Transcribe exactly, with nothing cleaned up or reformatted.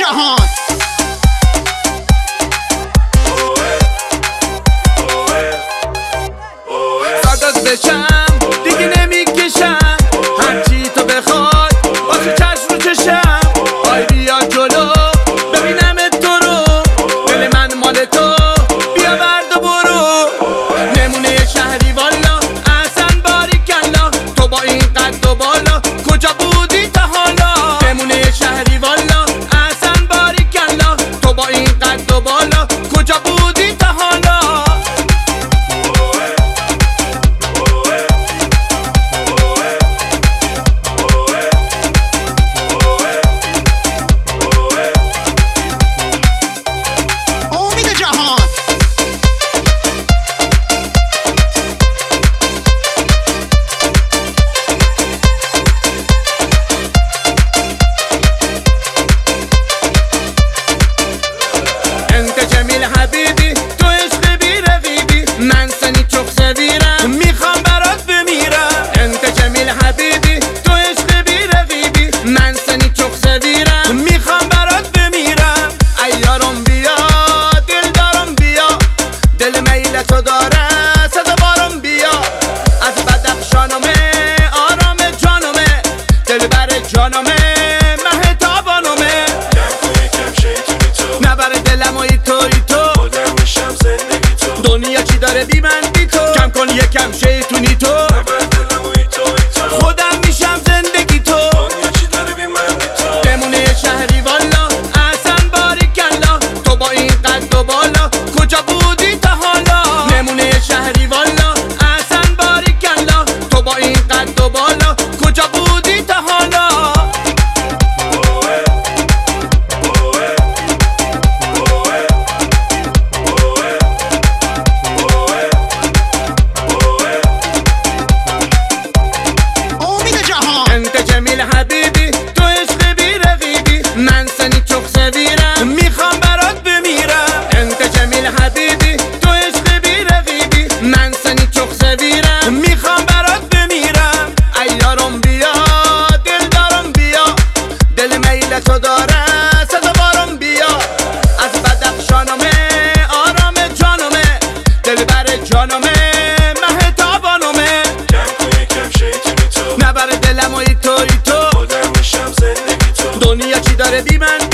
جهان. سرداد بشم دیگه نمیکشم، هرچی تو بخوای باشه چشم رو چشم. آی بیا جلو ببینم تو رو، دل من مال تو، بیا برد و برو. نمونه شهری والا احسن باریکلا، تو با این قد و بالا کجا بودی تا حالا؟ نمونه شهری والا احسن باریکلا، تو با این قد و بالا کجا بودی تا حالا؟ حبیبی تو عشق بی رقیبی، من سنی چخ سویرم میخوام برات بمیرم. انت جمیل حبیبی تو عشق بی رقیبی، من سنی چخ سویرم میخوام برات بمیرم. ایارم بیا دل دارم بیا، دل میل تو داره صدا بارم بیا. از بدخشانمه آرام جانمه، دل بر جانمه مهتابانمه. نبر دلم و توی تو دنیا چی داره بی من بی تو، کم کن یکم شیطونی تو، خودم میشم زندگی تو. نمونه شهری والا احسن باریکلا، تو با این قد و بالا کجا بودی تا حالا؟ نمونه شهری والا احسن باریکلا، تو با این قد و بالا کجا بودی تا حالا؟ حبیبی تو عشق بی رقیبی، من سنی چخ سویرم میخوام برات بمیرم. انت جمیل حبیبی تو عشق بی رقیبی، من سنی چخ سویرم میخوام برات بمیرم. ایارم بیا دل دارم بیا، دل میل تو داره صدا بارم بیا. از بدخشانمه آرام جانمه، دل بر جانمه مهتابانمه. نبر دلم و توی تو دنیا چی داره بی من